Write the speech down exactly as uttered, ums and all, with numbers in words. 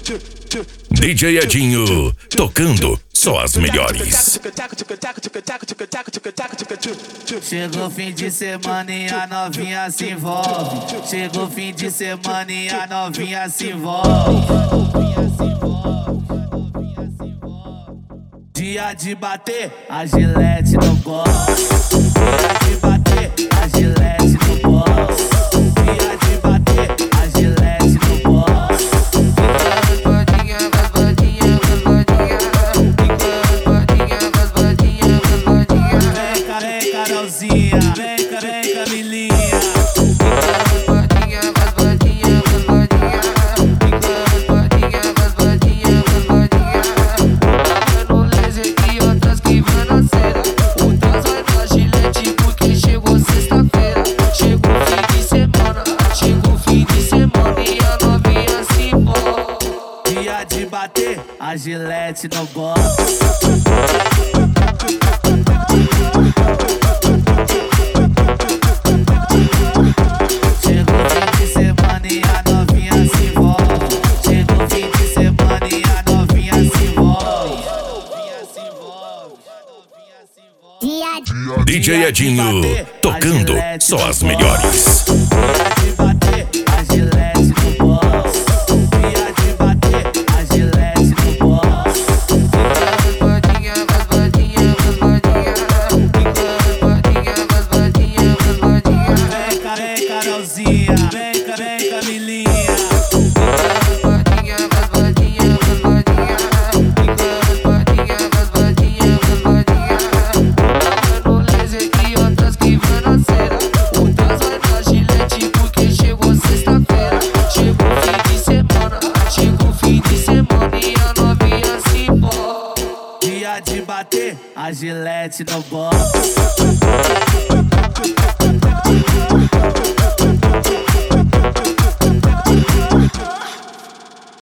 D J Edinho, tocando só as melhores. Chegou fim de semana e a novinha se envolve. Chegou fim de semana e a novinha se envolve. Dia de bater, a Gillette no gosta. Dia de bater, a Gillette no gosta. Dia de bater, a Gillette no gosta. Vem Carolzinha, vem, vem Camilinha. De bater, a Gillette no gosta. Chegou fim de semana e a novinha se envolve. Chegou fim de semana e a novinha se envolve. D J Edinho, tocando só as melhores. De bater, a Gillette no gosta. Carolzinha, vem, vem Camilinha. Dia de bater, a Gillette no gosta.